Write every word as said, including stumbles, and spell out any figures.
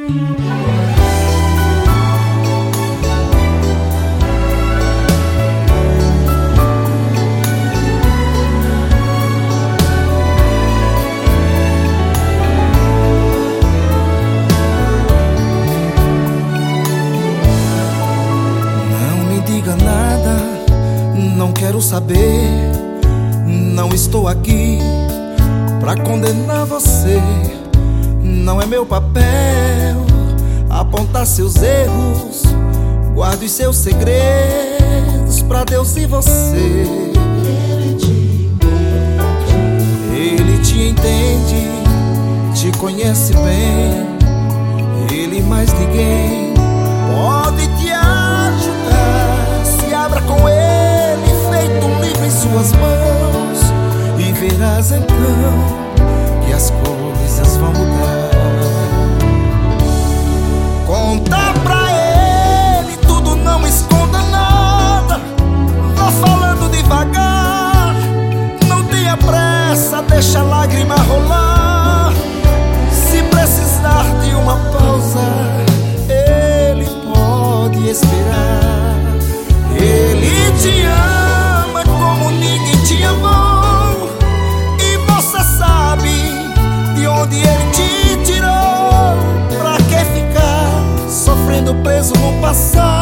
Não quero saber, não estou aqui pra condenar você. Não é meu papel apontar seus erros. Guarde os seus segredos pra Deus e você. Ele te entende, te conhece bem. Ele mais ninguém pode te ajudar. Se abra com ele em suas mãos e verás então que as coisas vão mudar. Conta pra ele tudo, não esconda nada. Vá falando devagar, não tenha pressa, deixa a lágrima rolar. Se precisar de uma pausa, ele pode esperar. Ele te ama como ninguém te amou, e você sabe de onde ele te tirou. Pra que ficar sofrendo preso no passado?